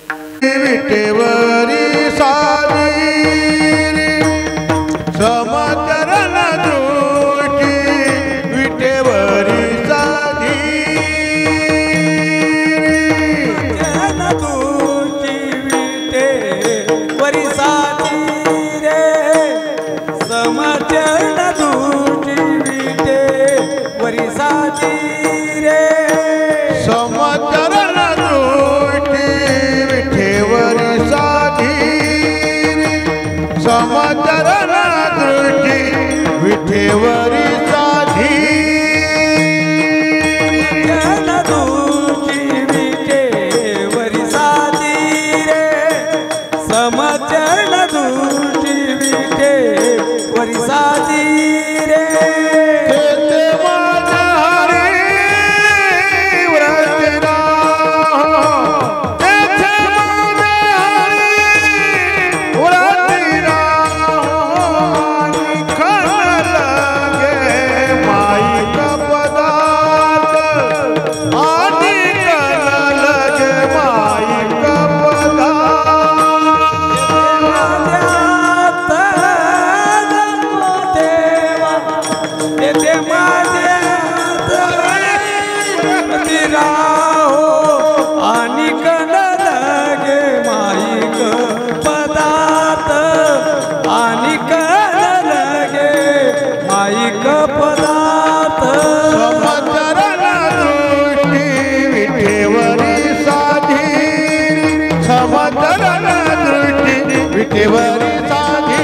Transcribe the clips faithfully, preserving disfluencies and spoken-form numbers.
विटेवरी साधी समचरण दृष्टी विटेवरी साधी विटेवरी साधी रे समचरण दृष्टी विटेवरी साधी रे समचरण दृष्टी विटेवरी साधी समचरण दृष्टी विटेवरी साधी दृष्टी विटेवरी साधी रे समचरण दृष्टी विटेवरी साधी रे तेथे माझा हरी व्रत तेथे माझा हरी व्रत खन लगे माई का पदार्थ आदि खन लगे माई का तेथे माझ्यात राहो आणि कण लगे माईक पदार्थ आणि कण लगे माईक पदार्थ समचरण दृष्टी विटेवरी साधी समचरण दृष्टी विटेवरी साधी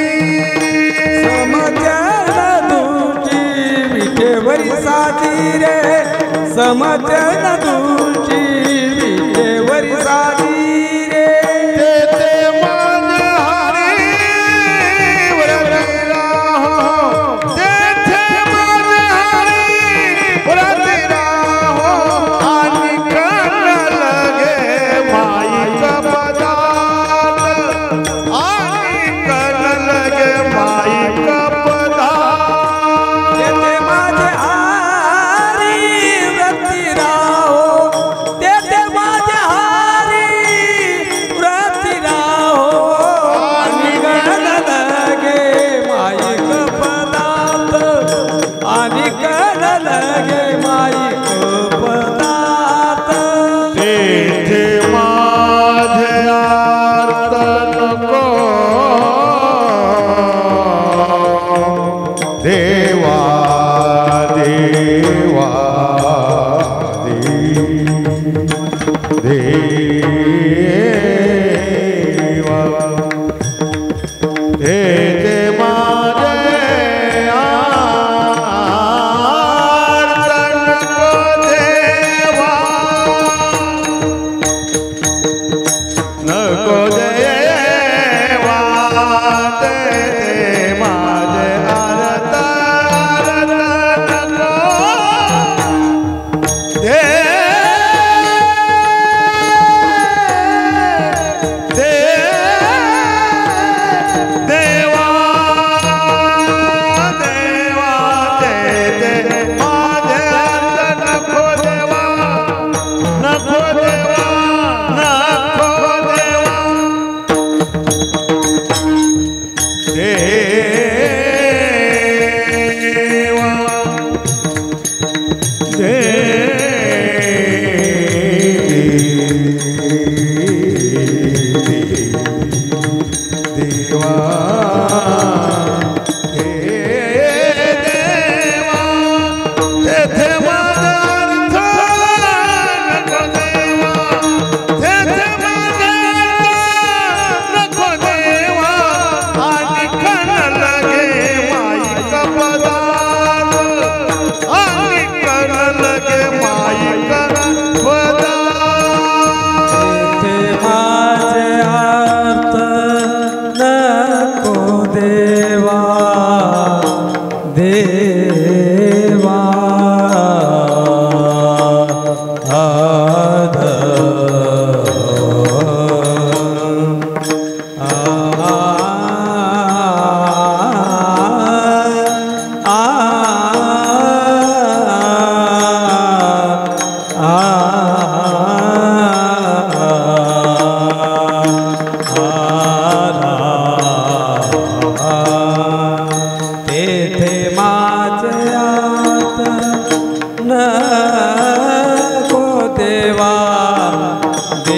समचरण दृष्टी विटेवरी साधी रे समचरण दृष्टी विटेवरी साधी रे तेथे माझे हरी व्रत राहो तेथे माझे हरी व्रत राहो आणि कण लगे माई का पदार्थ आणि कण लगे माई का पदार्थ तेथे माझे हरी व्रती राहो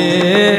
रे